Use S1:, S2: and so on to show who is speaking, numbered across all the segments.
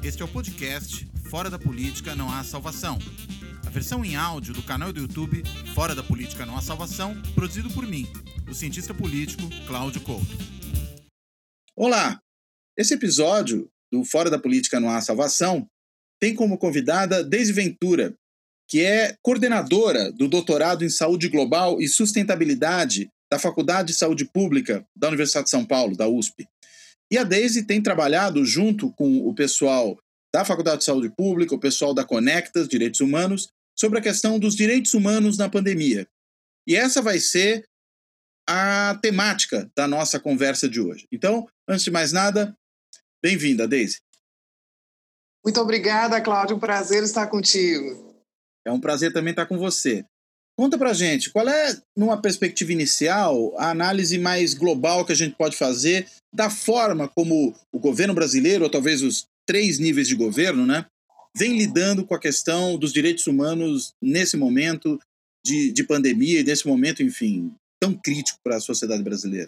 S1: Este é o podcast Fora da Política Não Há Salvação. A versão em áudio do canal do YouTube Fora da Política Não Há Salvação, produzido por mim, o cientista político Cláudio Couto. Olá! Esse episódio do Fora da Política Não Há Salvação tem como convidada Deise Ventura, que é coordenadora do doutorado em Saúde Global e Sustentabilidade da Faculdade de Saúde Pública da Universidade de São Paulo, da USP. E a Deise tem trabalhado junto com o pessoal da Faculdade de Saúde Pública, o pessoal da Conectas Direitos Humanos, sobre a questão dos direitos humanos na pandemia. E essa vai ser a temática da nossa conversa de hoje. Então, antes de mais nada, bem-vinda, Deise.
S2: Muito obrigada, Cláudio. Um prazer estar contigo.
S1: É um prazer também estar com você. Conta pra gente, qual é, numa perspectiva inicial, a análise mais global que a gente pode fazer da forma como o governo brasileiro, ou talvez os 3 níveis de governo, né, vem lidando com a questão dos direitos humanos nesse momento de pandemia e nesse momento, enfim, tão crítico para a sociedade brasileira?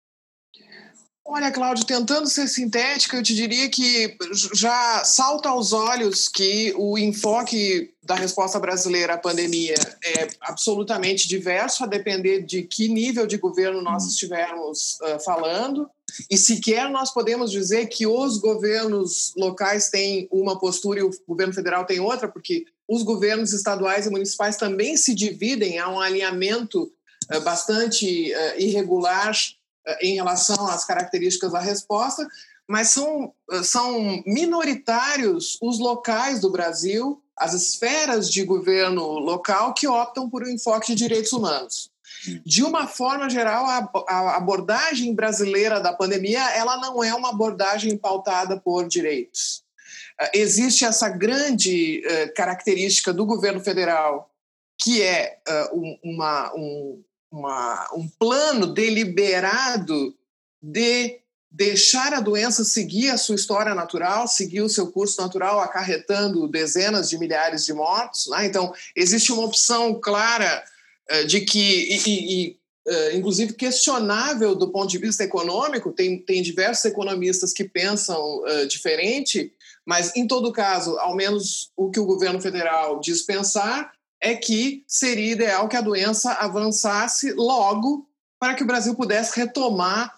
S2: Olha, Cláudio, tentando ser sintética, eu te diria que já salta aos olhos que o enfoque da resposta brasileira à pandemia é absolutamente diverso, a depender de que nível de governo nós estivermos falando, e sequer nós podemos dizer que os governos locais têm uma postura e o governo federal tem outra, porque os governos estaduais e municipais também se dividem, há um alinhamento bastante irregular em relação às características da resposta, mas são minoritários os locais do Brasil, as esferas de governo local que optam por um enfoque de direitos humanos. De uma forma geral, a abordagem brasileira da pandemia ela não é uma abordagem pautada por direitos. Existe essa grande característica do governo federal, que é um plano deliberado de deixar a doença seguir a sua história natural, seguir o seu curso natural, acarretando dezenas de milhares de mortos, né? Então, existe uma opção clara de que, inclusive questionável do ponto de vista econômico, tem diversos economistas que pensam diferente, mas, em todo caso, ao menos o que o governo federal diz pensar, é que seria ideal que a doença avançasse logo para que o Brasil pudesse retomar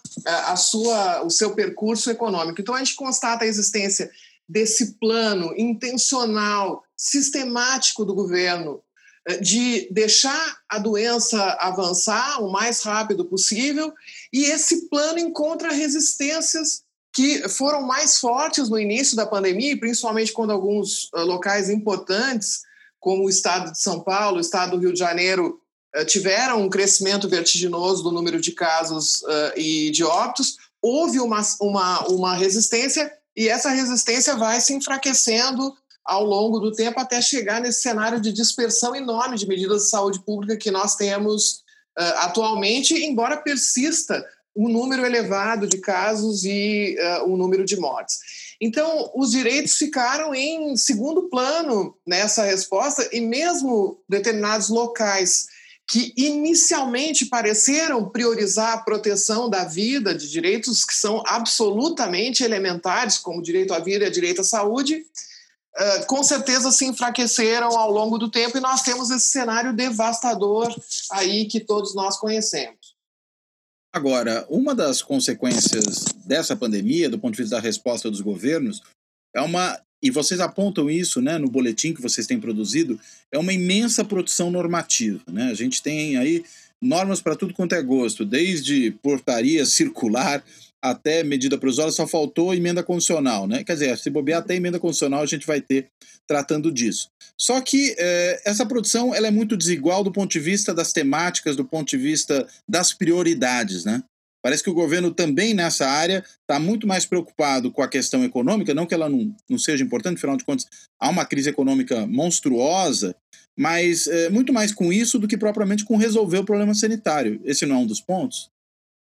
S2: o seu percurso econômico. Então, a gente constata a existência desse plano intencional, sistemático do governo de deixar a doença avançar o mais rápido possível, e esse plano encontra resistências que foram mais fortes no início da pandemia, principalmente quando alguns locais importantes, como o estado de São Paulo, o estado do Rio de Janeiro, tiveram um crescimento vertiginoso do número de casos e de óbitos, houve uma resistência, e essa resistência vai se enfraquecendo ao longo do tempo até chegar nesse cenário de dispersão enorme de medidas de saúde pública que nós temos atualmente, embora persista um número elevado de casos e o número de mortes. Então, os direitos ficaram em segundo plano nessa resposta, e mesmo determinados locais que inicialmente pareceram priorizar a proteção da vida, de direitos que são absolutamente elementares, como o direito à vida e o direito à saúde, com certeza se enfraqueceram ao longo do tempo, e nós temos esse cenário devastador aí que todos nós conhecemos.
S1: Agora, uma das consequências dessa pandemia, do ponto de vista da resposta dos governos, e vocês apontam isso, né, no boletim que vocês têm produzido, é uma imensa produção normativa, né? A gente tem aí normas para tudo quanto é gosto, desde portaria circular até medida provisória, só faltou emenda constitucional, né? Quer dizer, se bobear até emenda constitucional a gente vai ter tratando disso. Só que essa produção ela é muito desigual do ponto de vista das temáticas, do ponto de vista das prioridades, né? Parece que o governo também nessa área está muito mais preocupado com a questão econômica, não que ela não seja importante, afinal de contas há uma crise econômica monstruosa, mas muito mais com isso do que propriamente com resolver o problema sanitário. Esse não é um dos pontos?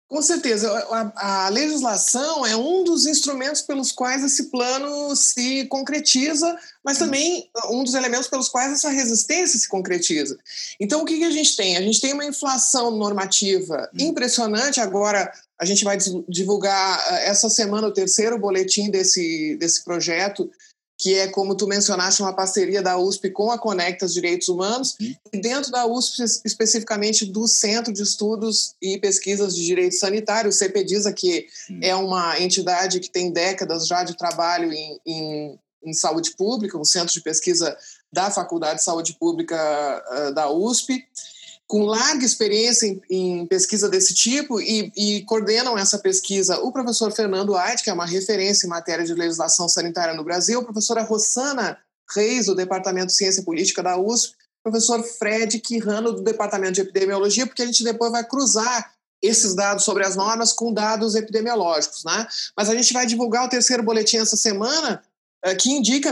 S2: Com certeza. A legislação é um dos instrumentos pelos quais esse plano se concretiza, mas também um dos elementos pelos quais essa resistência se concretiza. Então, o que a gente tem? A gente tem uma inflação normativa impressionante. Agora, a gente vai divulgar essa semana o terceiro boletim desse projeto, que é, como tu mencionaste, uma parceria da USP com a Conectas Direitos Humanos, e dentro da USP, especificamente do Centro de Estudos e Pesquisas de Direito Sanitário, o CPDISA, que é uma entidade que tem décadas já de trabalho em saúde pública, um centro de pesquisa da Faculdade de Saúde Pública da USP, com larga experiência em pesquisa desse tipo, e coordenam essa pesquisa o professor Fernando Ait, que é uma referência em matéria de legislação sanitária no Brasil, a professora Rossana Reis, do Departamento de Ciência Política da USP, o professor Fred Quirrano, do Departamento de Epidemiologia, porque a gente depois vai cruzar esses dados sobre as normas com dados epidemiológicos, né? Mas a gente vai divulgar o terceiro boletim essa semana, que indica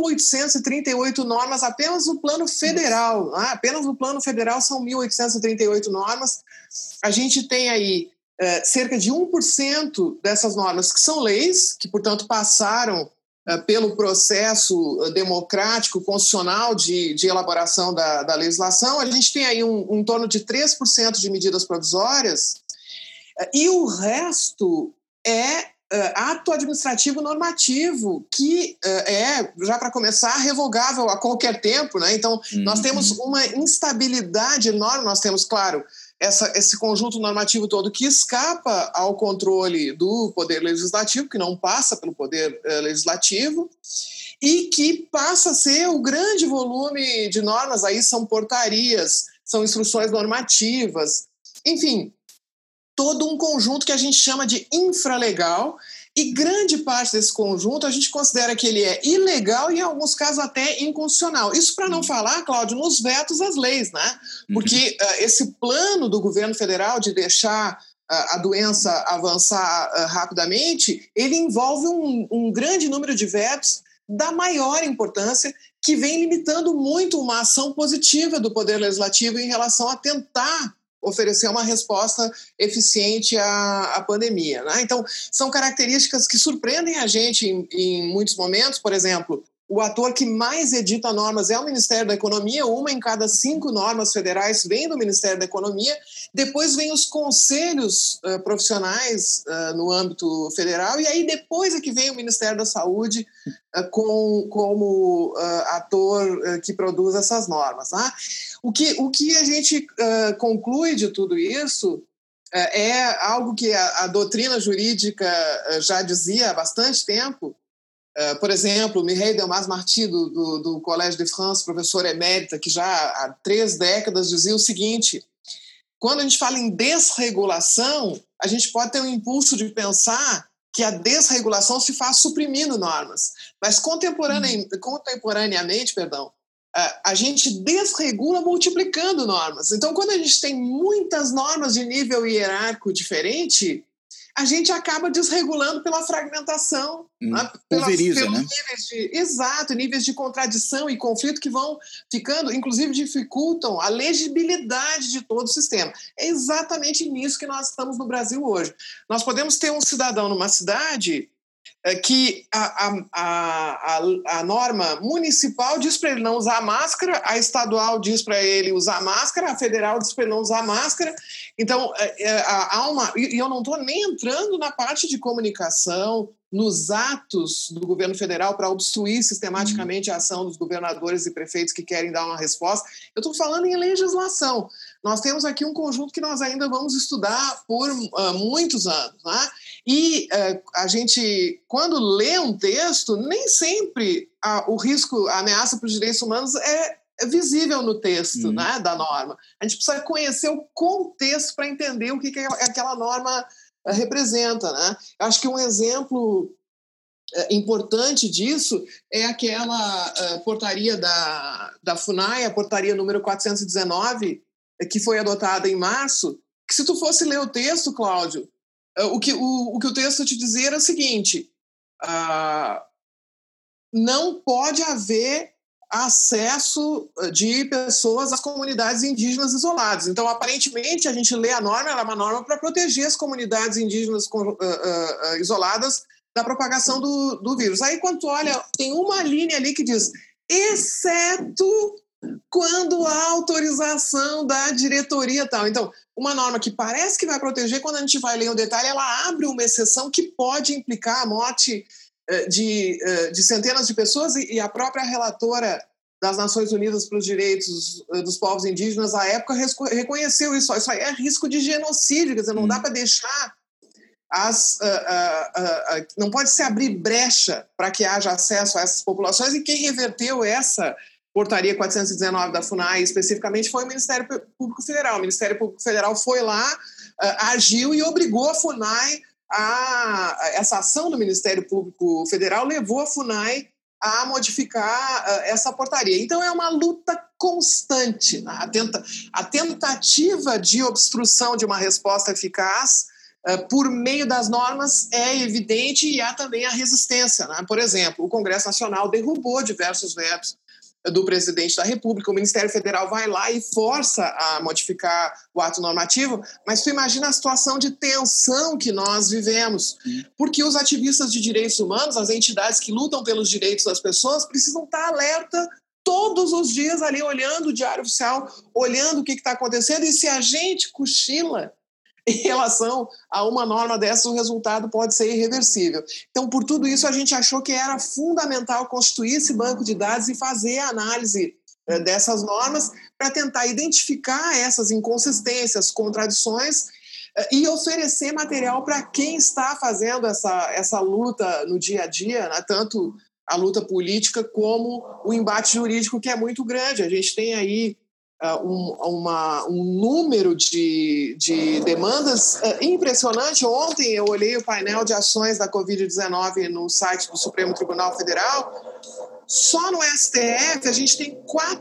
S2: 1.838 normas apenas no plano federal. Apenas no plano federal são 1.838 normas. A gente tem aí cerca de 1% dessas normas que são leis, que, portanto, passaram pelo processo democrático, constitucional de elaboração da legislação. A gente tem aí em torno de 3% de medidas provisórias, e o resto é ato administrativo normativo, que já para começar, revogável a qualquer tempo, né? Então, nós temos uma instabilidade enorme. Nós temos, claro, esse conjunto normativo todo que escapa ao controle do Poder Legislativo, que não passa pelo Poder Legislativo, e que passa a ser o grande volume de normas. Aí são portarias, são instruções normativas, enfim, todo um conjunto que a gente chama de infralegal, e grande parte desse conjunto a gente considera que ele é ilegal e, em alguns casos, até inconstitucional. Isso para não falar, Cláudio, nos vetos às leis, né? Porque esse plano do governo federal de deixar a doença avançar rapidamente, ele envolve um grande número de vetos da maior importância, que vem limitando muito uma ação positiva do Poder Legislativo em relação a tentar oferecer uma resposta eficiente à pandemia, né? Então, são características que surpreendem a gente em muitos momentos. Por exemplo, o ator que mais edita normas é o Ministério da Economia. 1 em cada 5 normas federais vem do Ministério da Economia. Depois vem os conselhos profissionais no âmbito federal, e aí depois é que vem o Ministério da Saúde como ator que produz essas normas, né? O que a gente conclui de tudo isso é algo que a doutrina jurídica já dizia há bastante tempo. Por exemplo, Mireille Delmas-Marty, do Collège de France, professora emérita, que já há 3 décadas dizia o seguinte: quando a gente fala em desregulação, a gente pode ter um impulso de pensar que a desregulação se faz suprimindo normas. Mas contemporaneamente, a gente desregula multiplicando normas. Então, quando a gente tem muitas normas de nível hierárquico diferente, a gente acaba desregulando pela fragmentação, pelos níveis de contradição e conflito que vão ficando, inclusive dificultam a legibilidade de todo o sistema. É exatamente nisso que nós estamos no Brasil hoje. Nós podemos ter um cidadão numa cidade que a norma municipal diz para ele não usar máscara, a estadual diz para ele usar máscara, a federal diz para ele não usar máscara. Então, e eu não estou nem entrando na parte de comunicação, nos atos do governo federal para obstruir sistematicamente a ação dos governadores e prefeitos que querem dar uma resposta. Eu estou falando em legislação. Nós temos aqui um conjunto que nós ainda vamos estudar por muitos anos, né? E a gente, quando lê um texto, nem sempre o risco, a ameaça para os direitos humanos é visível no texto, né, da norma. A gente precisa conhecer o contexto para entender o que aquela norma representa, né? Eu acho que um exemplo importante disso é aquela portaria da FUNAI, a portaria número 419, que foi adotada em março, que se tu fosse ler o texto, Cláudio, o que o texto te dizia era o seguinte: não pode haver acesso de pessoas às comunidades indígenas isoladas. Então, aparentemente, a gente lê a norma, ela é uma norma para proteger as comunidades indígenas isoladas da propagação do vírus. Aí, quando tu olha, tem uma linha ali que diz, exceto quando há autorização da diretoria tal. Então, uma norma que parece que vai proteger, quando a gente vai ler o detalhe, ela abre uma exceção que pode implicar a morte de centenas de pessoas, e a própria relatora das Nações Unidas para os Direitos dos Povos Indígenas, à época, reconheceu isso. Isso aí é risco de genocídio, quer dizer, não dá para deixar não pode se abrir brecha para que haja acesso a essas populações, e quem reverteu essa portaria 419 da FUNAI especificamente foi o Ministério Público Federal. O Ministério Público Federal foi lá, agiu e obrigou a FUNAI essa ação do Ministério Público Federal levou a FUNAI a modificar essa portaria. Então, é uma luta constante. Né? A tentativa de obstrução de uma resposta eficaz por meio das normas é evidente, e há também a resistência. Né? Por exemplo, o Congresso Nacional derrubou diversos vetos do presidente da República, o Ministério Federal vai lá e força a modificar o ato normativo, mas tu imagina a situação de tensão que nós vivemos, porque os ativistas de direitos humanos, as entidades que lutam pelos direitos das pessoas, precisam estar alerta todos os dias ali, olhando o Diário Oficial, olhando o que está acontecendo, e se a gente cochila em relação a uma norma dessa, o resultado pode ser irreversível. Então, por tudo isso, a gente achou que era fundamental constituir esse banco de dados e fazer a análise dessas normas para tentar identificar essas inconsistências, contradições e oferecer material para quem está fazendo essa luta no dia a dia, né? Tanto a luta política como o embate jurídico, que é muito grande. A gente tem aí um número de demandas impressionante. Ontem eu olhei o painel de ações da Covid-19 no site do Supremo Tribunal Federal. Só no STF a gente tem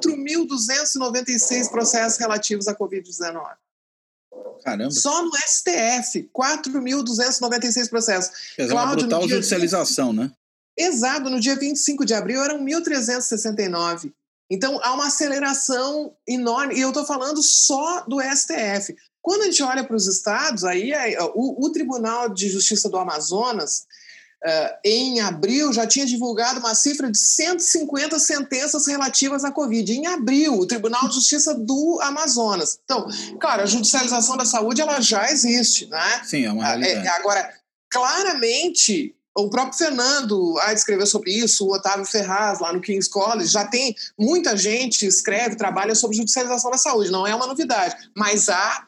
S2: 4.296 processos relativos à Covid-19.
S3: Caramba.
S2: Só no STF, 4.296 processos.
S3: Quer dizer, uma brutal judicialização, né?
S2: Exato, no dia 25 de abril eram 1.369. Então, há uma aceleração enorme, e eu estou falando só do STF. Quando a gente olha para os estados, aí o Tribunal de Justiça do Amazonas, em abril, já tinha divulgado uma cifra de 150 sentenças relativas à Covid. Em abril, o Tribunal de Justiça do Amazonas. Então, claro, a judicialização da saúde ela já existe, né?
S3: Sim, é uma realidade.
S2: Agora, claramente, o próprio Fernando escreveu sobre isso, o Otávio Ferraz, lá no King's College, já tem muita gente escreve, trabalha sobre judicialização da saúde, não é uma novidade, mas há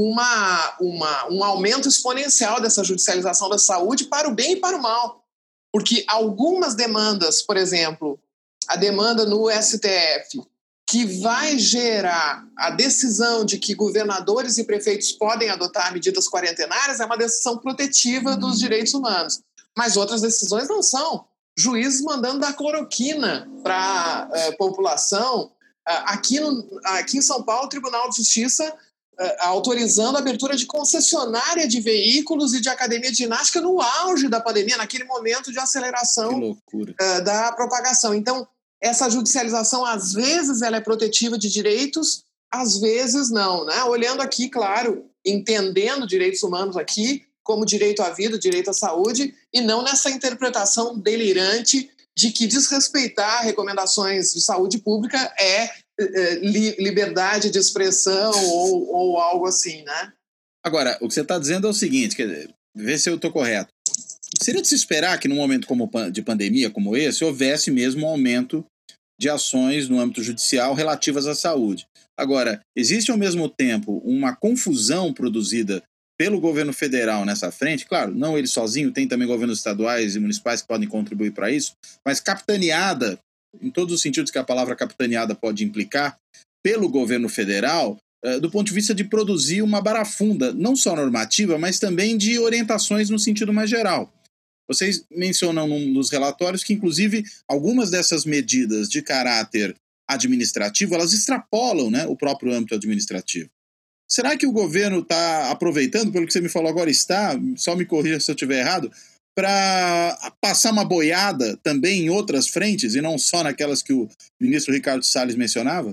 S2: um aumento exponencial dessa judicialização da saúde para o bem e para o mal, porque algumas demandas, por exemplo, a demanda no STF, que vai gerar a decisão de que governadores e prefeitos podem adotar medidas quarentenárias, é uma decisão protetiva dos direitos humanos. Mas outras decisões não são. Juízes mandando dar cloroquina para a população. Aqui em São Paulo, o Tribunal de Justiça autorizando a abertura de concessionária de veículos e de academia de ginástica no auge da pandemia, naquele momento de aceleração da propagação. Então, essa judicialização, às vezes, ela é protetiva de direitos, às vezes não. Né? Olhando aqui, claro, entendendo direitos humanos aqui, como direito à vida, direito à saúde, e não nessa interpretação delirante de que desrespeitar recomendações de saúde pública é liberdade de expressão ou algo assim, né?
S3: Agora, o que você está dizendo é o seguinte, quer dizer, vê se eu estou correto. Seria de se esperar que num momento de pandemia como esse, houvesse mesmo um aumento de ações no âmbito judicial relativas à saúde. Agora, existe ao mesmo tempo uma confusão produzida pelo governo federal nessa frente, claro, não ele sozinho, tem também governos estaduais e municipais que podem contribuir para isso, mas capitaneada, em todos os sentidos que a palavra capitaneada pode implicar, pelo governo federal, do ponto de vista de produzir uma barafunda, não só normativa, mas também de orientações no sentido mais geral. Vocês mencionam nos relatórios que, inclusive, algumas dessas medidas de caráter administrativo, elas extrapolam, né, o próprio âmbito administrativo. Será que o governo está aproveitando, pelo que você me falou agora, só me corrija se eu estiver errado, para passar uma boiada também em outras frentes e não só naquelas que o ministro Ricardo Salles mencionava?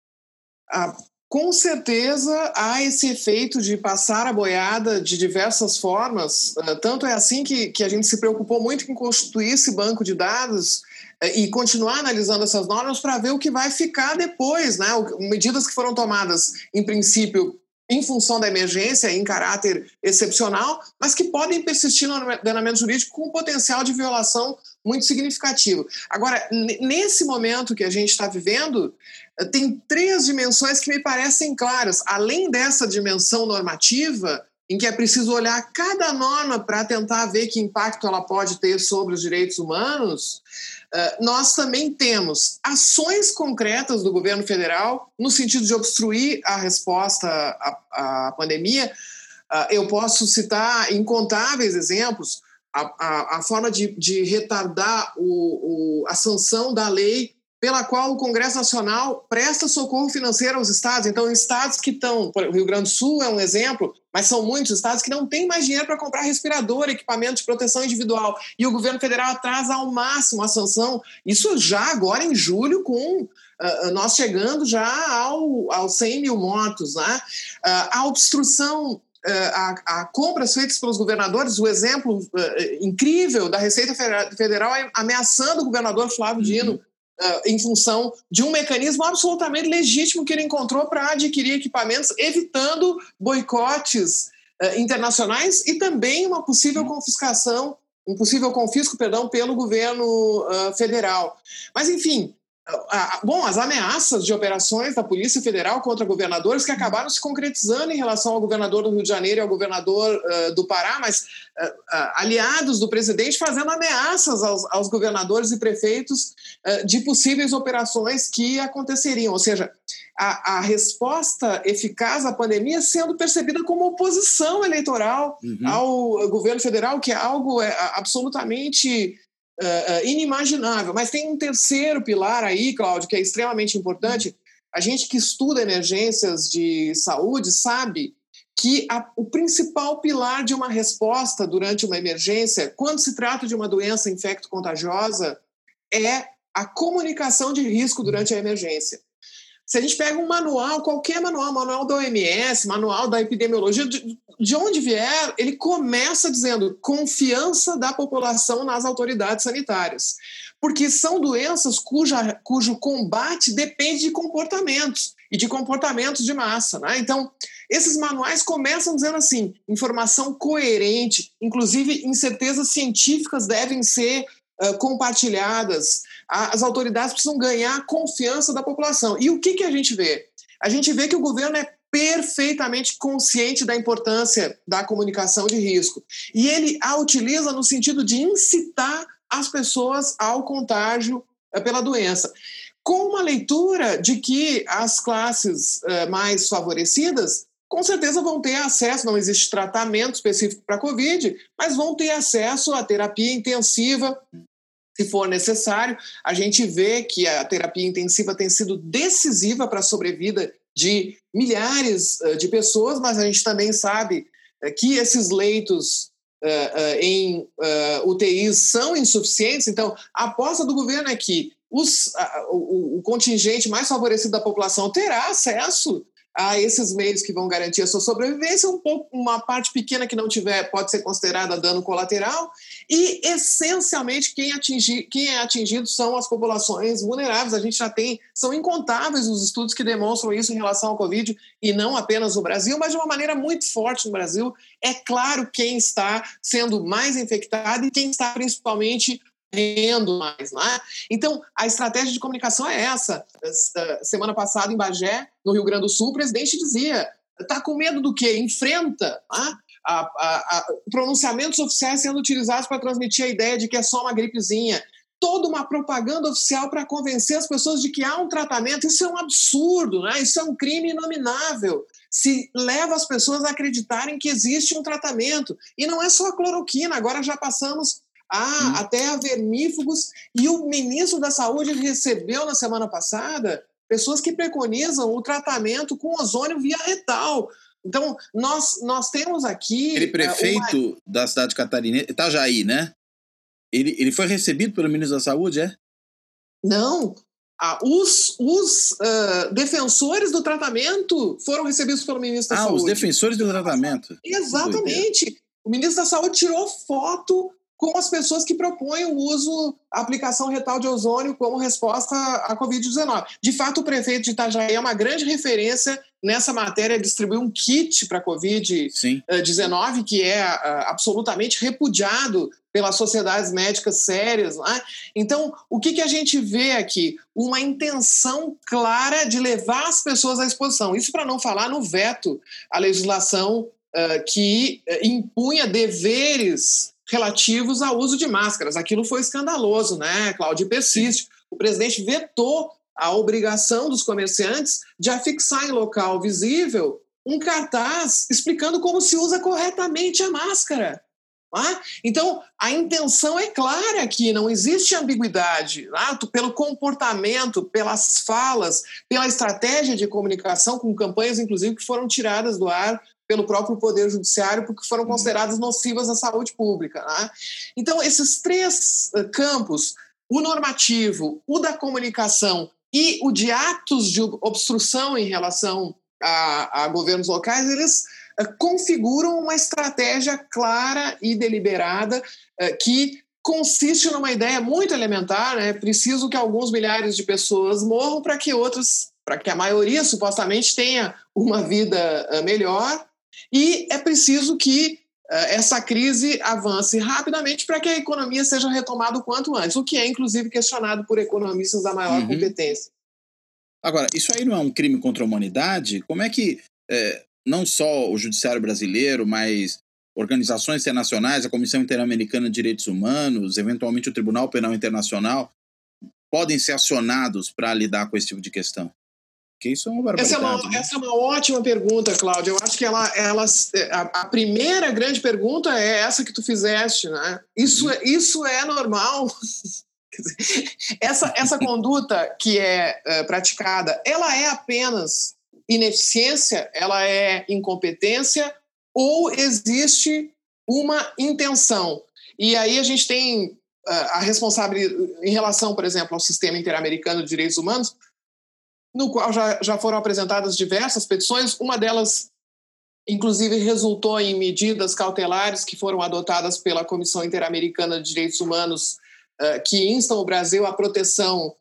S2: Com certeza há esse efeito de passar a boiada de diversas formas. Tanto é assim que a gente se preocupou muito em constituir esse banco de dados e continuar analisando essas normas para ver o que vai ficar depois, né? Medidas que foram tomadas, em princípio, em função da emergência, em caráter excepcional, mas que podem persistir no ordenamento jurídico com um potencial de violação muito significativo. Agora, nesse momento que a gente está vivendo, tem 3 dimensões que me parecem claras. Além dessa dimensão normativa, em que é preciso olhar cada norma para tentar ver que impacto ela pode ter sobre os direitos humanos, nós também temos ações concretas do governo federal no sentido de obstruir a resposta à pandemia. Eu posso citar incontáveis exemplos. A forma de retardar a sanção da lei pela qual o Congresso Nacional presta socorro financeiro aos estados. Então, estados que estão... O Rio Grande do Sul é um exemplo, mas são muitos estados que não têm mais dinheiro para comprar respirador, equipamento de proteção individual. E o governo federal atrasa ao máximo a sanção. Isso já agora em julho, com nós chegando já aos 100 mil mortos. Né? A obstrução... a compras feitas pelos governadores, o exemplo incrível da Receita Federal ameaçando o governador Flávio Dino em função de um mecanismo absolutamente legítimo que ele encontrou para adquirir equipamentos, evitando boicotes internacionais e também uma possível confisco, pelo governo federal. Mas, enfim... as ameaças de operações da Polícia Federal contra governadores que acabaram se concretizando em relação ao governador do Rio de Janeiro e ao governador do Pará, mas aliados do presidente fazendo ameaças aos governadores e prefeitos de possíveis operações que aconteceriam. Ou seja, a resposta eficaz à pandemia sendo percebida como oposição eleitoral ao governo federal, que é algo absolutamente... inimaginável. Mas tem um terceiro pilar aí, Cláudio, que é extremamente importante. A gente que estuda emergências de saúde sabe que o principal pilar de uma resposta durante uma emergência, quando se trata de uma doença infecto-contagiosa, é a comunicação de risco durante a emergência. Se a gente pega um manual, qualquer manual da OMS, manual da epidemiologia, de onde vier, ele começa dizendo confiança da população nas autoridades sanitárias. Porque são doenças cujo combate depende de comportamentos, e de comportamentos de massa. Né? Então, esses manuais começam dizendo assim, informação coerente, inclusive incertezas científicas devem ser compartilhadas, as autoridades precisam ganhar a confiança da população. E o que a gente vê? A gente vê que o governo é perfeitamente consciente da importância da comunicação de risco. E ele a utiliza no sentido de incitar as pessoas ao contágio pela doença. Com uma leitura de que as classes mais favorecidas com certeza vão ter acesso, não existe tratamento específico para a Covid, mas vão ter acesso à terapia intensiva, se for necessário. A gente vê que a terapia intensiva tem sido decisiva para a sobrevida de milhares de pessoas, mas a gente também sabe que esses leitos em UTIs são insuficientes. Então, a aposta do governo é que o contingente mais favorecido da população terá acesso a esses meios que vão garantir a sua sobrevivência. Uma parte pequena que não tiver pode ser considerada dano colateral, e essencialmente quem é atingido são as populações vulneráveis. A gente já são incontáveis os estudos que demonstram isso em relação ao Covid, e não apenas no Brasil, mas de uma maneira muito forte no Brasil. É claro quem está sendo mais infectado e quem está principalmente morrendo mais, né? Então, a estratégia de comunicação é essa. Semana passada, em Bagé, no Rio Grande do Sul, o presidente dizia: está com medo do quê? Enfrenta. Né? Pronunciamentos oficiais sendo utilizados para transmitir a ideia de que é só uma gripezinha. Toda uma propaganda oficial para convencer as pessoas de que há um tratamento. Isso é um absurdo, né? Isso é um crime inominável. Se leva as pessoas a acreditarem que existe um tratamento. E não é só a cloroquina, agora já passamos até a vermífugos, e o ministro da Saúde recebeu na semana passada pessoas que preconizam o tratamento com ozônio via retal. Então, nós temos aqui...
S3: Aquele prefeito da cidade catarinense, Itajaí, né? Ele foi recebido pelo ministro da Saúde, é?
S2: Não. Os defensores do tratamento foram recebidos pelo ministro da Saúde.
S3: Os defensores do tratamento.
S2: Exatamente. O ministro da Saúde tirou foto com as pessoas que propõem o uso, a aplicação retal de ozônio como resposta à Covid-19. De fato, o prefeito de Itajaí é uma grande referência nessa matéria, distribuir um kit para a Covid-19, que é absolutamente repudiado pelas sociedades médicas sérias. Né? Então, o que a gente vê aqui? Uma intenção clara de levar as pessoas à exposição. Isso para não falar no veto à legislação que impunha deveres relativos ao uso de máscaras. Aquilo foi escandaloso, né, Cláudio? Persiste. O presidente vetou a obrigação dos comerciantes de afixar em local visível um cartaz explicando como se usa corretamente a máscara. Tá? Então, a intenção é clara aqui, não existe ambiguidade. Tá? Pelo comportamento, pelas falas, pela estratégia de comunicação, com campanhas, inclusive, que foram tiradas do ar pelo próprio Poder Judiciário, porque foram consideradas nocivas à saúde pública. Né? Então, esses três campos, o normativo, o da comunicação e o de atos de obstrução em relação a governos locais, eles configuram uma estratégia clara e deliberada que consiste numa ideia muito elementar, né? Preciso que alguns milhares de pessoas morram para que a maioria supostamente tenha uma vida melhor, e é preciso que essa crise avance rapidamente para que a economia seja retomada o quanto antes, o que é, inclusive, questionado por economistas da maior competência.
S3: Agora, isso aí não é um crime contra a humanidade? Como é que não só o Judiciário brasileiro, mas organizações internacionais, a Comissão Interamericana de Direitos Humanos, eventualmente o Tribunal Penal Internacional, podem ser acionados para lidar com esse tipo de questão? Porque isso é uma barbaridade.
S2: Essa é uma ótima pergunta, Cláudia. Eu acho que a primeira grande pergunta é essa que tu fizeste, né? Isso é normal? Essa conduta que é praticada, ela é apenas ineficiência, ela é incompetência, ou existe uma intenção? E aí a gente tem a responsabilidade em relação, por exemplo, ao Sistema Interamericano de Direitos Humanos, no qual já foram apresentadas diversas petições. Uma delas, inclusive, resultou em medidas cautelares que foram adotadas pela Comissão Interamericana de Direitos Humanos, que instam o Brasil à proteção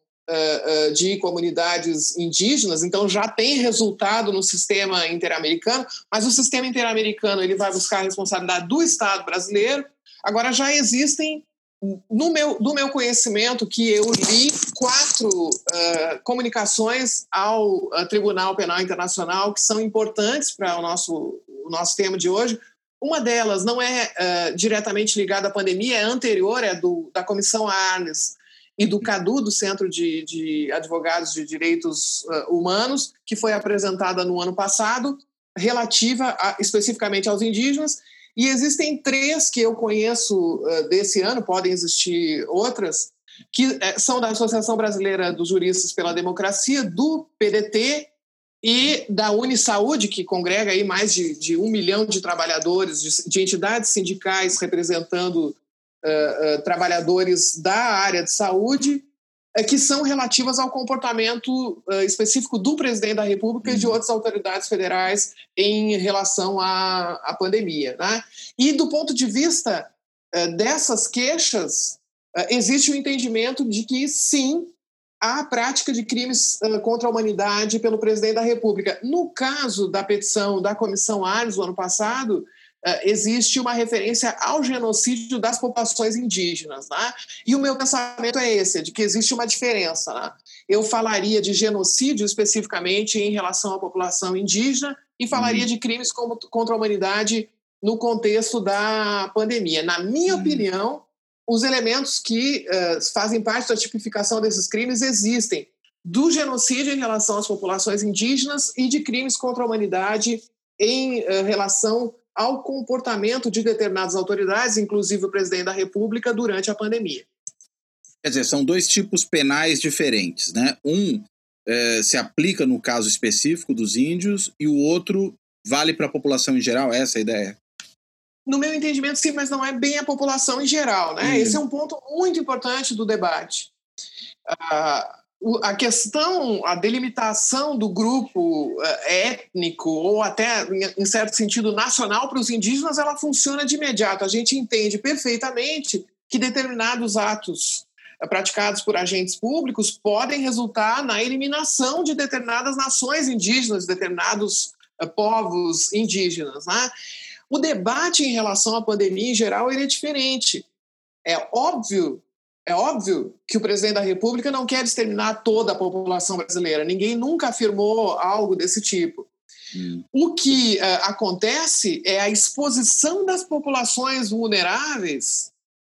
S2: de comunidades indígenas. Então, já tem resultado no sistema interamericano, mas o sistema interamericano ele vai buscar a responsabilidade do Estado brasileiro. Agora, já existem, do meu conhecimento, que eu li 4 comunicações ao Tribunal Penal Internacional que são importantes para o nosso tema de hoje. Uma delas não é diretamente ligada à pandemia, é anterior, é da Comissão Arnes e do CADU, do Centro de Advogados de Direitos Humanos, que foi apresentada no ano passado, relativa especificamente aos indígenas. E existem 3 que eu conheço desse ano, podem existir outras, que são da Associação Brasileira dos Juristas pela Democracia, do PDT e da Unisaúde, que congrega aí mais de 1 milhão de trabalhadores, de entidades sindicais representando trabalhadores da área de saúde, que são relativas ao comportamento específico do presidente da República e de outras autoridades federais em relação à pandemia. Né? E do ponto de vista dessas queixas, existe o entendimento de que, sim, há prática de crimes contra a humanidade pelo presidente da República. No caso da petição da Comissão Arnes, do ano passado, existe uma referência ao genocídio das populações indígenas. Né? E o meu pensamento é esse, de que existe uma diferença. Né? Eu falaria de genocídio especificamente em relação à população indígena e falaria de crimes contra a humanidade no contexto da pandemia. Na minha opinião, os elementos que fazem parte da tipificação desses crimes existem, do genocídio em relação às populações indígenas e de crimes contra a humanidade em relação ao comportamento de determinadas autoridades, inclusive o presidente da República, durante a pandemia.
S3: Quer dizer, são 2 tipos penais diferentes, né? Um se aplica no caso específico dos índios e o outro vale para a população em geral? Essa é a ideia?
S2: No meu entendimento, sim, mas não é bem a população em geral, né? Esse é um ponto muito importante do debate. A questão, a delimitação do grupo étnico ou até, em certo sentido, nacional para os indígenas, ela funciona de imediato. A gente entende perfeitamente que determinados atos praticados por agentes públicos podem resultar na eliminação de determinadas nações indígenas, determinados povos indígenas, né? O debate em relação à pandemia, em geral, ele é diferente. É óbvio que o presidente da República não quer exterminar toda a população brasileira. Ninguém nunca afirmou algo desse tipo. O que acontece é a exposição das populações vulneráveis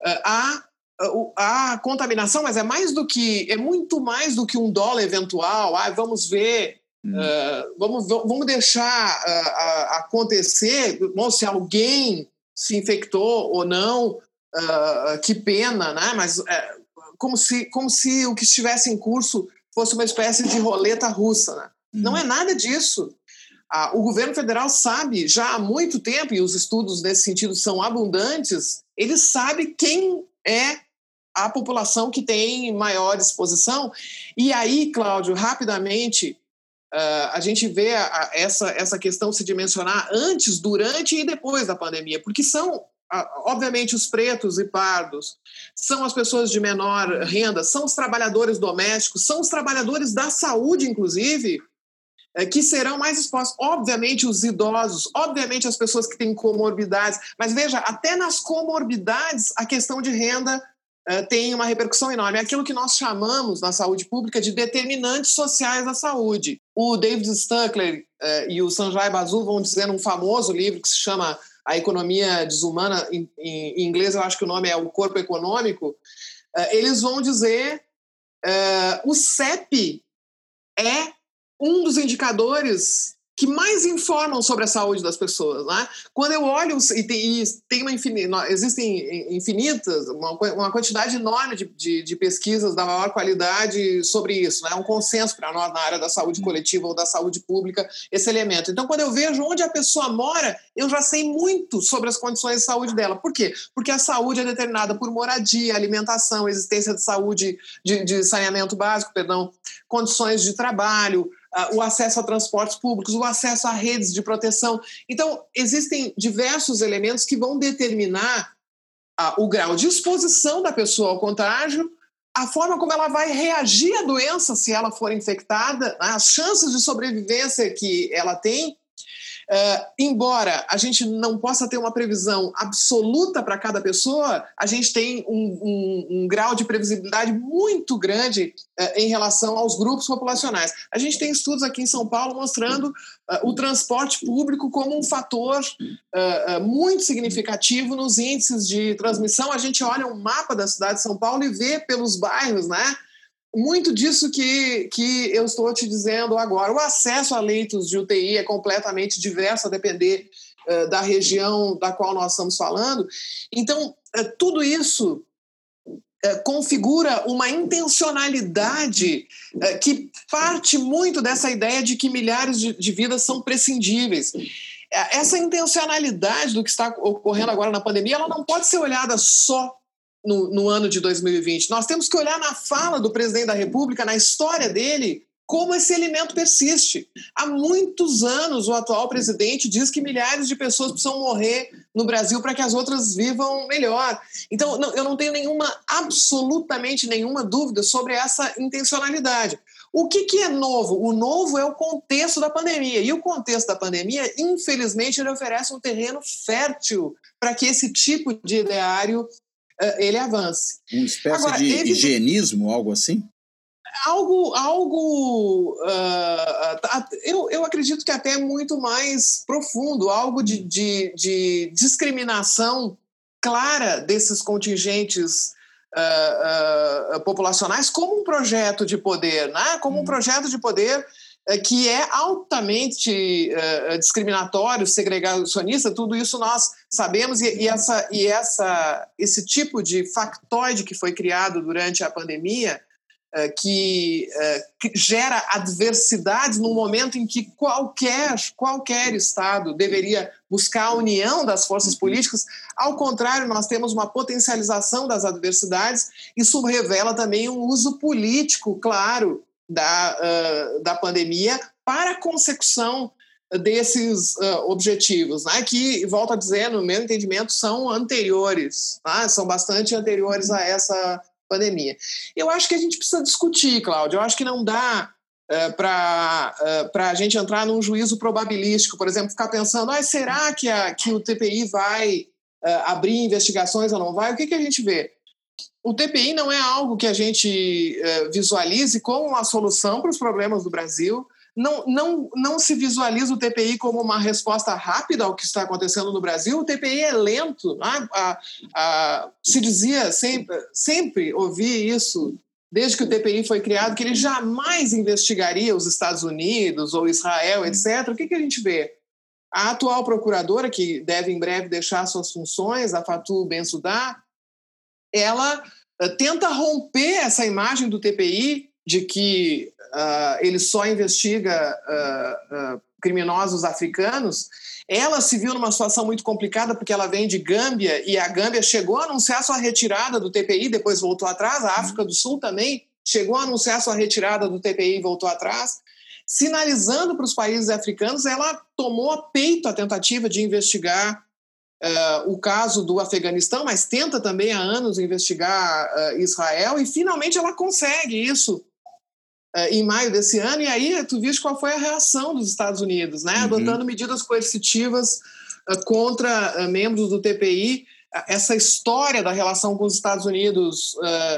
S2: à contaminação, mas é muito mais do que um dolo eventual. Vamos ver. Vamos deixar acontecer, se alguém se infectou ou não, que pena, né? Mas como se o que estivesse em curso fosse uma espécie de roleta russa, né? Não é nada disso. O governo federal sabe já há muito tempo, e os estudos nesse sentido são abundantes, ele sabe quem é a população que tem maior exposição. E aí, Cláudio, rapidamente, a gente vê essa questão se dimensionar antes, durante e depois da pandemia, porque são, obviamente, os pretos e pardos, são as pessoas de menor renda, são os trabalhadores domésticos, são os trabalhadores da saúde, inclusive, que serão mais expostos. Obviamente, os idosos, obviamente, as pessoas que têm comorbidades, mas veja, até nas comorbidades, a questão de renda tem uma repercussão enorme. É aquilo que nós chamamos na saúde pública de determinantes sociais da saúde. O David Stuckler e o Sanjay Basu vão dizer num famoso livro que se chama A Economia Desumana, em inglês eu acho que o nome é O Corpo Econômico, eles vão dizer o CEP é um dos indicadores que mais informam sobre a saúde das pessoas, né? Quando eu olho, existem infinitas, uma quantidade enorme de pesquisas da maior qualidade sobre isso, né? É um consenso para nós na área da saúde coletiva ou da saúde pública, esse elemento. Então, quando eu vejo onde a pessoa mora, eu já sei muito sobre as condições de saúde dela. Por quê? Porque a saúde é determinada por moradia, alimentação, existência de saúde, de saneamento básico, condições de trabalho, o acesso a transportes públicos, o acesso a redes de proteção. Então, existem diversos elementos que vão determinar o grau de exposição da pessoa ao contágio, a forma como ela vai reagir à doença se ela for infectada, as chances de sobrevivência que ela tem. Embora a gente não possa ter uma previsão absoluta para cada pessoa, a gente tem um grau de previsibilidade muito grande em relação aos grupos populacionais. A gente tem estudos aqui em São Paulo mostrando o transporte público como um fator muito significativo nos índices de transmissão. A gente olha um mapa da cidade de São Paulo e vê pelos bairros, né? Muito disso que eu estou te dizendo agora. O acesso a leitos de UTI é completamente diverso a depender da região da qual nós estamos falando. Então, tudo isso configura uma intencionalidade que parte muito dessa ideia de que milhares de vidas são prescindíveis. Essa intencionalidade do que está ocorrendo agora na pandemia, ela não pode ser olhada só no ano de 2020. Nós temos que olhar na fala do presidente da República, na história dele, como esse elemento persiste. Há muitos anos o atual presidente diz que milhares de pessoas precisam morrer no Brasil para que as outras vivam melhor. Então, eu não tenho absolutamente nenhuma dúvida sobre essa intencionalidade. O que é novo? O novo é o contexto da pandemia. E o contexto da pandemia, infelizmente, ele oferece um terreno fértil para que esse tipo de ideário ele avance.
S3: Uma espécie de higienismo, algo assim?
S2: Eu acredito que até muito mais profundo, algo de discriminação clara desses contingentes populacionais como um projeto de poder, né? Como um projeto de poder que é altamente discriminatório, segregacionista. Tudo isso nós sabemos, esse tipo de factoide que foi criado durante a pandemia que gera adversidades no momento em que qualquer Estado deveria buscar a união das forças políticas. Ao contrário, nós temos uma potencialização das adversidades. Isso revela também um uso político, claro, da pandemia para a consecução desses objetivos, né, que, volto a dizer, no meu entendimento, são anteriores, tá? São bastante anteriores a essa pandemia. Eu acho que a gente precisa discutir, Cláudio. Eu acho que não dá para a gente entrar num juízo probabilístico, por exemplo, ficar pensando, será que o TPI vai abrir investigações ou não vai? O que a gente vê? O TPI não é algo que a gente visualize como uma solução para os problemas do Brasil. Não se visualiza o TPI como uma resposta rápida ao que está acontecendo no Brasil. O TPI é lento. Né? Se dizia, sempre ouvi isso, desde que o TPI foi criado, que ele jamais investigaria os Estados Unidos ou Israel, etc. O que a gente vê? A atual procuradora, que deve em breve deixar suas funções, a Fatou Bensouda, ela tenta romper essa imagem do TPI de que ele só investiga criminosos africanos. Ela se viu numa situação muito complicada porque ela vem de Gâmbia e a Gâmbia chegou a anunciar sua retirada do TPI, depois voltou atrás. A África do Sul também chegou a anunciar sua retirada do TPI e voltou atrás. Sinalizando para os países africanos, ela tomou a peito a tentativa de investigar o caso do Afeganistão, mas tenta também há anos investigar Israel e finalmente ela consegue isso em maio desse ano, e aí tu viste qual foi a reação dos Estados Unidos, né? Adotando medidas coercitivas contra membros do TPI. Essa história da relação com os Estados Unidos,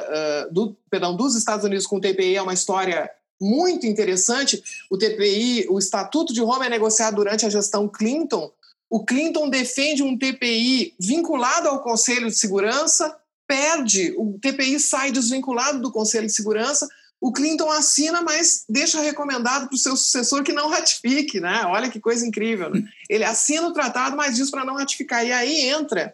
S2: dos Estados Unidos com o TPI é uma história muito interessante. O TPI, o Estatuto de Roma é negociado durante a gestão Clinton. O Clinton defende um TPI vinculado ao Conselho de Segurança, perde, o TPI sai desvinculado do Conselho de Segurança. O Clinton assina, mas deixa recomendado para o seu sucessor que não ratifique, né? Olha que coisa incrível. Né? Ele assina o tratado, mas diz para não ratificar. E aí entra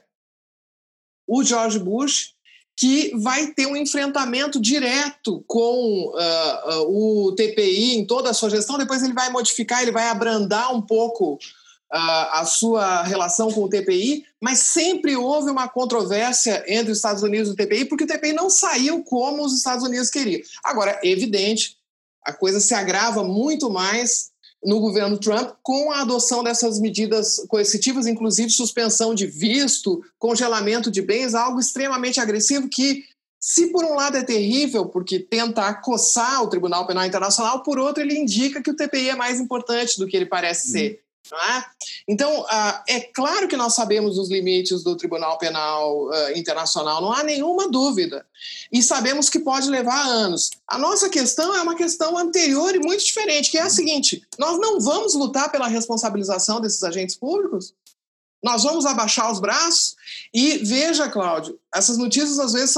S2: o George Bush, que vai ter um enfrentamento direto com o TPI em toda a sua gestão. Depois ele vai modificar, ele vai abrandar um pouco a sua relação com o TPI, mas sempre houve uma controvérsia entre os Estados Unidos e o TPI, porque o TPI não saiu como os Estados Unidos queriam. Agora, é evidente, a coisa se agrava muito mais no governo Trump com a adoção dessas medidas coercitivas, inclusive suspensão de visto, congelamento de bens, algo extremamente agressivo que, se por um lado é terrível, porque tenta acossar o Tribunal Penal Internacional, por outro ele indica que o TPI é mais importante do que ele parece ser. Não é? Então, é claro que nós sabemos os limites do Tribunal Penal Internacional, não há nenhuma dúvida. E sabemos que pode levar anos. A nossa questão é uma questão anterior e muito diferente, que é a seguinte: nós não vamos lutar pela responsabilização desses agentes públicos? Nós vamos abaixar os braços? E veja, Cláudio, essas notícias às vezes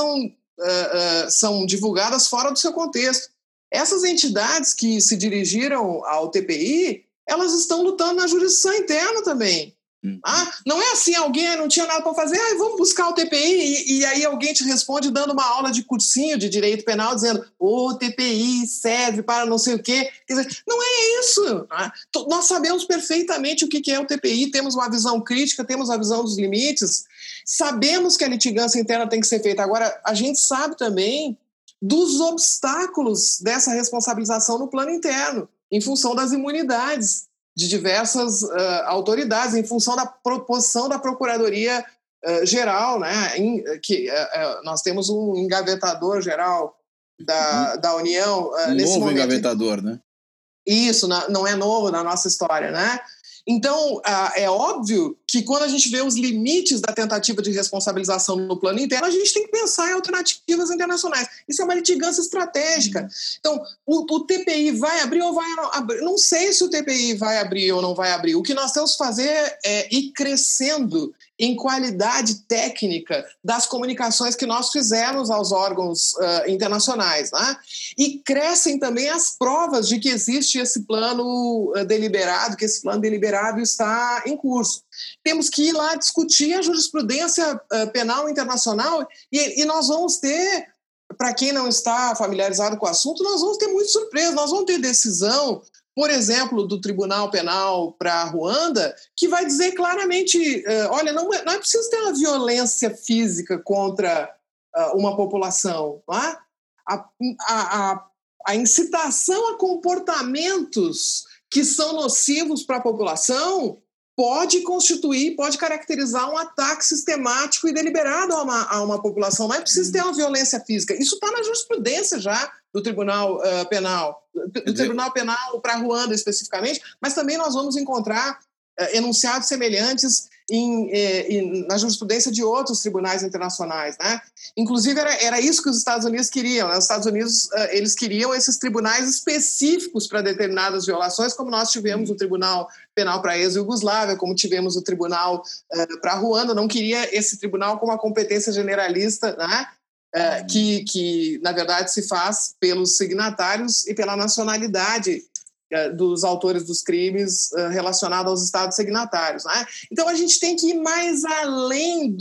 S2: são divulgadas fora do seu contexto. Essas entidades que se dirigiram ao TPI, elas estão lutando na jurisdição interna também. Não é assim, alguém não tinha nada para fazer, vamos buscar o TPI, e aí alguém te responde dando uma aula de cursinho de direito penal, dizendo o TPI serve para não sei o quê. Quer dizer, não é isso. Nós sabemos perfeitamente o que é o TPI, temos uma visão crítica, temos a visão dos limites, sabemos que a litigância interna tem que ser feita. Agora, a gente sabe também dos obstáculos dessa responsabilização no plano interno, em função das imunidades de diversas autoridades, em função da proposição da Procuradoria-Geral, né? Nós temos um engavetador geral da União nesse
S3: novo
S2: momento.
S3: Engavetador, né?
S2: Isso, não é novo na nossa história, né? Então, é óbvio que quando a gente vê os limites da tentativa de responsabilização no plano interno, a gente tem que pensar em alternativas internacionais. Isso é uma litigância estratégica. Então, o TPI vai abrir ou vai não abrir? Não sei se o TPI vai abrir ou não vai abrir. O que nós temos que fazer é ir crescendo em qualidade técnica das comunicações que nós fizemos aos órgãos internacionais, né? E crescem também as provas de que existe esse plano deliberado, que esse plano deliberado está em curso. Temos que ir lá discutir a jurisprudência penal internacional e nós vamos ter, para quem não está familiarizado com o assunto, nós vamos ter muita surpresa. Nós vamos ter decisão, por exemplo, do Tribunal Penal para Ruanda, que vai dizer claramente, olha, não é preciso ter uma violência física contra uma população. Não é? A incitação a comportamentos que são nocivos para a população pode caracterizar um ataque sistemático e deliberado a uma população. Não é preciso ter uma violência física. Isso está na jurisprudência já do Tribunal Penal, do Tribunal Penal para Ruanda especificamente, mas também nós vamos encontrar enunciados semelhantes na jurisprudência de outros tribunais internacionais, né? Inclusive era isso que os Estados Unidos queriam, né? Os Estados Unidos eles queriam esses tribunais específicos para determinadas violações, como nós tivemos o Tribunal Penal para a ex-Iugoslávia, como tivemos o Tribunal para Ruanda. Não queria esse tribunal com uma competência generalista, né? Que na verdade se faz pelos signatários e pela nacionalidade dos autores dos crimes relacionados aos estados signatários, né? Então a gente tem que ir mais além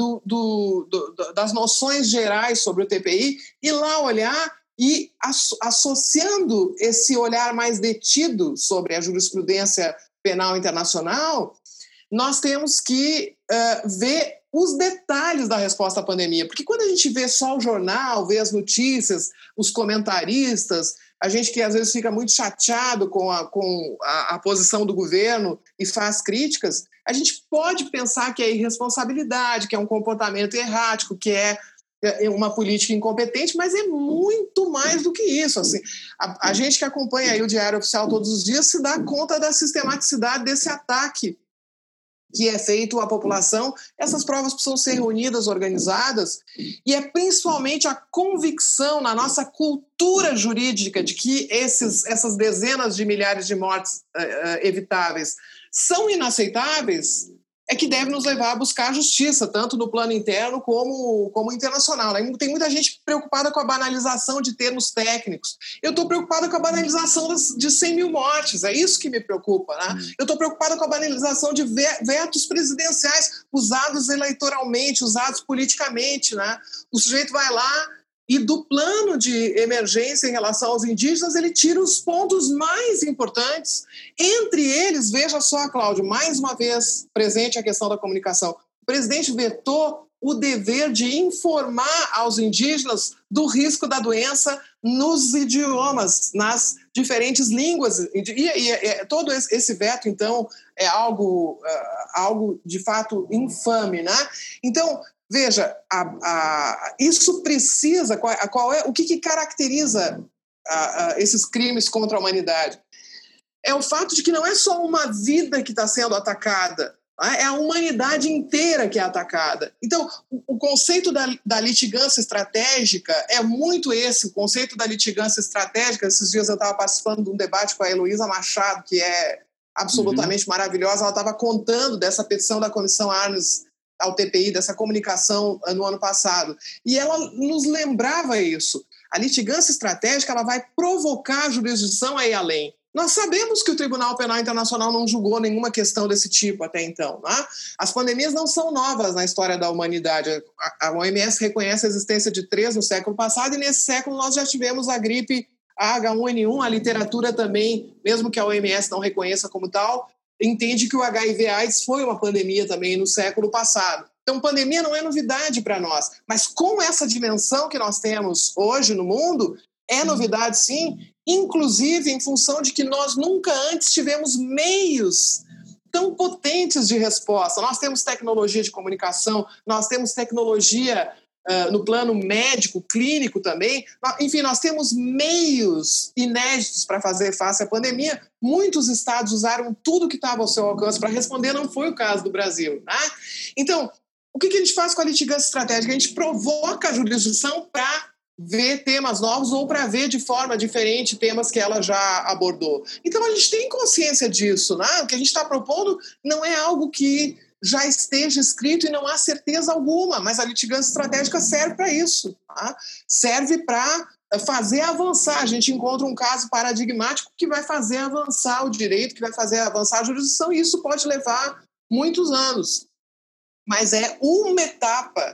S2: das noções gerais sobre o TPI, ir lá olhar e associando esse olhar mais detido sobre a jurisprudência penal internacional, nós temos que ver os detalhes da resposta à pandemia, porque quando a gente vê só o jornal, vê as notícias, os comentaristas, a gente que às vezes fica muito chateado com a posição do governo e faz críticas, a gente pode pensar que é irresponsabilidade, que é um comportamento errático, que é uma política incompetente, mas é muito mais do que isso. Assim, a gente que acompanha aí o Diário Oficial todos os dias se dá conta da sistematicidade desse ataque que é feito à população. Essas provas precisam ser reunidas, organizadas, e é principalmente a convicção na nossa cultura jurídica de que essas dezenas de milhares de mortes evitáveis são inaceitáveis, é que deve nos levar a buscar justiça, tanto no plano interno como internacional. Tem muita gente preocupada com a banalização de termos técnicos. Eu estou preocupada com a banalização de 100 mil mortes, é isso que me preocupa. Né? Eu estou preocupada com a banalização de vetos presidenciais usados eleitoralmente, usados politicamente. Né? O sujeito vai lá e do plano de emergência em relação aos indígenas, ele tira os pontos mais importantes. Entre eles, veja só, Cláudio, mais uma vez presente a questão da comunicação. O presidente vetou o dever de informar aos indígenas do risco da doença nos idiomas, nas diferentes línguas. E todo esse veto, então, é algo de fato infame. Né? Então, veja, isso precisa... o que caracteriza esses crimes contra a humanidade? É o fato de que não é só uma vida que está sendo atacada, é a humanidade inteira que é atacada. Então, o conceito da litigância estratégica é muito esse, o conceito da litigância estratégica. Esses dias eu estava participando de um debate com a Heloísa Machado, que é absolutamente maravilhosa. Ela estava contando dessa petição da Comissão Arnes ao TPI, dessa comunicação no ano passado. E ela nos lembrava isso. A litigância estratégica ela vai provocar a jurisdição a ir além. Nós sabemos que o Tribunal Penal Internacional não julgou nenhuma questão desse tipo até então. Né? As pandemias não são novas na história da humanidade. A OMS reconhece a existência de 3 no século passado, e nesse século nós já tivemos a gripe H1N1. A literatura também, mesmo que a OMS não reconheça como tal, entende que o HIV/AIDS foi uma pandemia também no século passado. Então, pandemia não é novidade para nós, mas com essa dimensão que nós temos hoje no mundo, é novidade sim, inclusive em função de que nós nunca antes tivemos meios tão potentes de resposta. Nós temos tecnologia de comunicação, nós temos tecnologia no plano médico, clínico também. Enfim, nós temos meios inéditos para fazer face à pandemia. Muitos estados usaram tudo que estava ao seu alcance para responder, não foi o caso do Brasil. Né? Então, o que a gente faz com a litigância estratégica? A gente provoca a jurisdição para ver temas novos ou para ver de forma diferente temas que ela já abordou. Então, a gente tem consciência disso. Né? O que a gente está propondo não é algo que já esteja escrito e não há certeza alguma, mas a litigância estratégica serve para isso. Tá? Serve para fazer avançar. A gente encontra um caso paradigmático que vai fazer avançar o direito, que vai fazer avançar a jurisdição, e isso pode levar muitos anos. Mas é uma etapa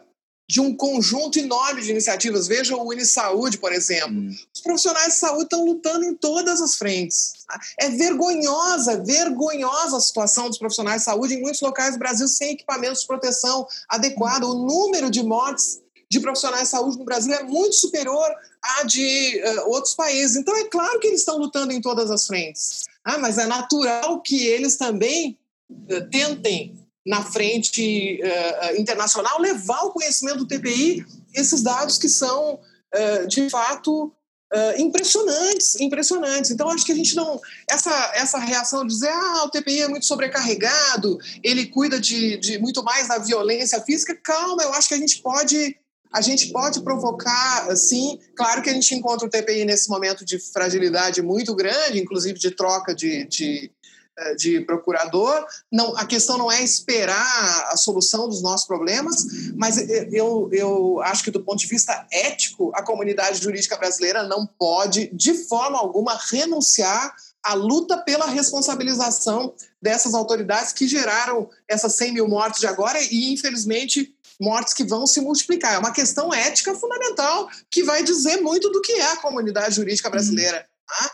S2: de um conjunto enorme de iniciativas. Veja o Unisaúde, por exemplo. Os profissionais de saúde estão lutando em todas as frentes. É vergonhosa a situação dos profissionais de saúde em muitos locais do Brasil sem equipamentos de proteção adequado. O número de mortes de profissionais de saúde no Brasil é muito superior à de outros países. Então, é claro que eles estão lutando em todas as frentes. Mas é natural que eles também tentem, na frente internacional, levar ao conhecimento do TPI esses dados que são, de fato, impressionantes. Então, acho que a gente não... Essa reação de dizer o TPI é muito sobrecarregado, ele cuida de muito mais da violência física, calma, eu acho que a gente pode provocar, sim. Claro que a gente encontra o TPI nesse momento de fragilidade muito grande, inclusive de troca de procurador. Não, a questão não é esperar a solução dos nossos problemas, mas eu acho que, do ponto de vista ético, a comunidade jurídica brasileira não pode, de forma alguma, renunciar à luta pela responsabilização dessas autoridades que geraram essas 100 mil mortes de agora e, infelizmente, mortes que vão se multiplicar. É uma questão ética fundamental que vai dizer muito do que é a comunidade jurídica brasileira. Tá?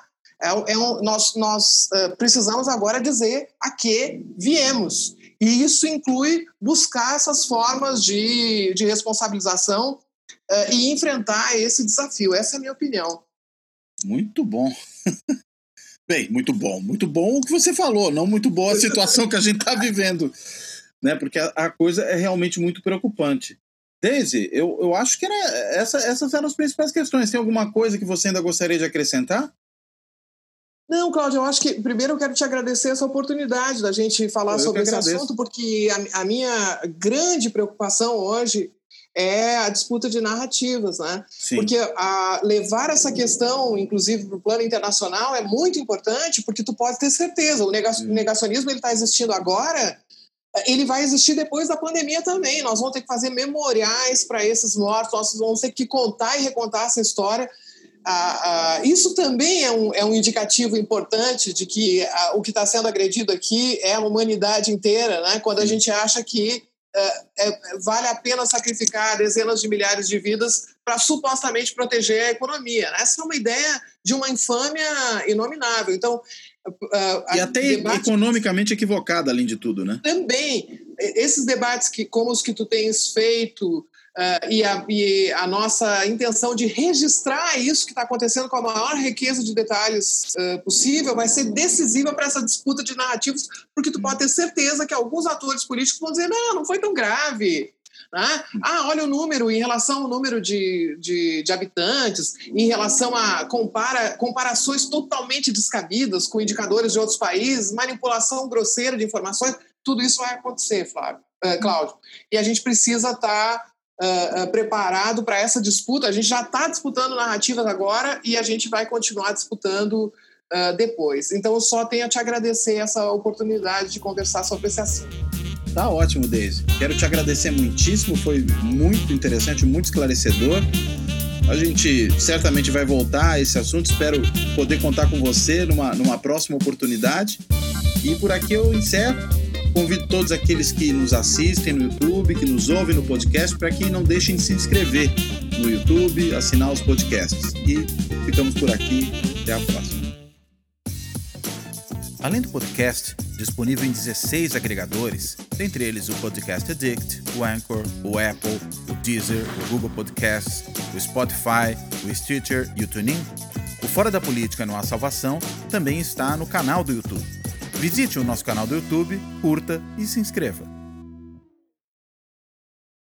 S2: Nós precisamos agora dizer a que viemos. E isso inclui buscar essas formas de responsabilização e enfrentar esse desafio. Essa é a minha opinião.
S3: Muito bom. Bem, muito bom o que você falou, não muito boa a situação que a gente está vivendo, né? Porque a coisa é realmente muito preocupante. Daisy, eu acho que essas eram as principais questões. Tem alguma coisa que você ainda gostaria de acrescentar?
S2: Não, Cláudio, eu acho que primeiro eu quero te agradecer essa oportunidade da gente falar sobre esse assunto, porque a minha grande preocupação hoje é a disputa de narrativas, né? Sim. Porque levar essa questão, inclusive, para o plano internacional é muito importante, porque tu pode ter certeza, o negacionismo está existindo agora, ele vai existir depois da pandemia também. Nós vamos ter que fazer memoriais para esses mortos, nós vamos ter que contar e recontar essa história. Isso também é um indicativo importante de que o que está sendo agredido aqui é a humanidade inteira, né? Quando a gente acha que vale a pena sacrificar dezenas de milhares de vidas para supostamente proteger a economia, né? Essa é uma ideia de uma infâmia inominável. Então,
S3: e até economicamente equivocada, além de tudo, né?
S2: Também. Esses debates como os que tu tens feito e a nossa intenção de registrar isso que está acontecendo com a maior riqueza de detalhes possível vai ser decisiva para essa disputa de narrativas, porque tu pode ter certeza que alguns atores políticos vão dizer não foi tão grave. Né? Olha o número, em relação ao número de habitantes, em relação a comparações totalmente descabidas com indicadores de outros países, manipulação grosseira de informações, tudo isso vai acontecer, Cláudio. E a gente precisa estar preparado para essa disputa. A gente já está disputando narrativas agora e a gente vai continuar disputando depois. Então eu só tenho a te agradecer essa oportunidade de conversar sobre esse assunto.
S3: Tá ótimo, Daisy. Quero te agradecer muitíssimo, foi muito interessante, muito esclarecedor. A gente certamente vai voltar a esse assunto, espero poder contar com você numa próxima oportunidade. E por aqui eu encerro. Convido todos aqueles que nos assistem no YouTube, que nos ouvem no podcast, para que não deixem de se inscrever no YouTube, assinar os podcasts. E ficamos por aqui. Até a próxima.
S1: Além do podcast, disponível em 16 agregadores, dentre eles o Podcast Addict, o Anchor, o Apple, o Deezer, o Google Podcasts, o Spotify, o Stitcher e o TuneIn, o Fora da Política Não Há Salvação também está no canal do YouTube. Visite o nosso canal do YouTube, curta e se inscreva.